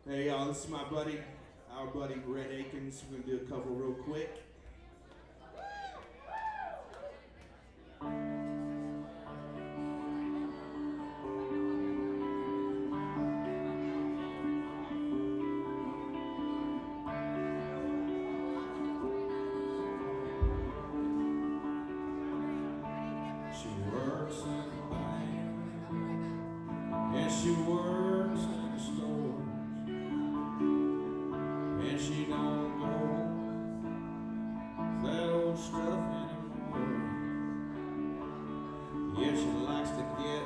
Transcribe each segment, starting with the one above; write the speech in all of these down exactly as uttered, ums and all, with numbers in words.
Hey y'all, this is my buddy, our buddy Brett Akins. We're gonna do a couple real quick. She works in the bank, and she works in the store, and she don't go that old stuff anymore. Yeah, she likes to get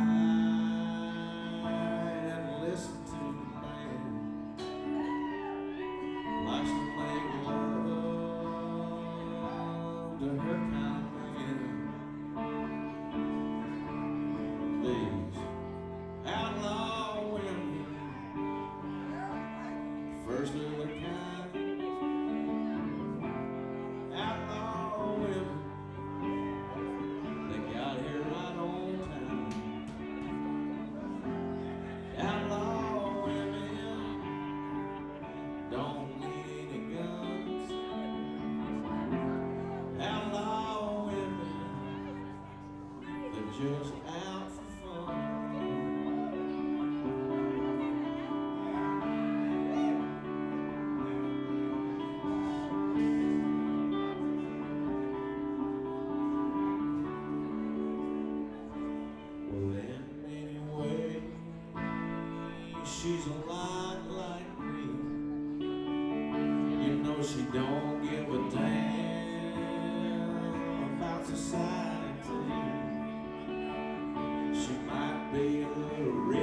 high and listen to the band, likes to make love to her kind of man. These outlaw women, first of their kind, outlaw women, they got here right on time. Outlaw women don't need any guns. Outlaw women, they're just out for fun. Well, in many ways, she's a lot like me. You know she don't give a damn about society. She might be a little rich,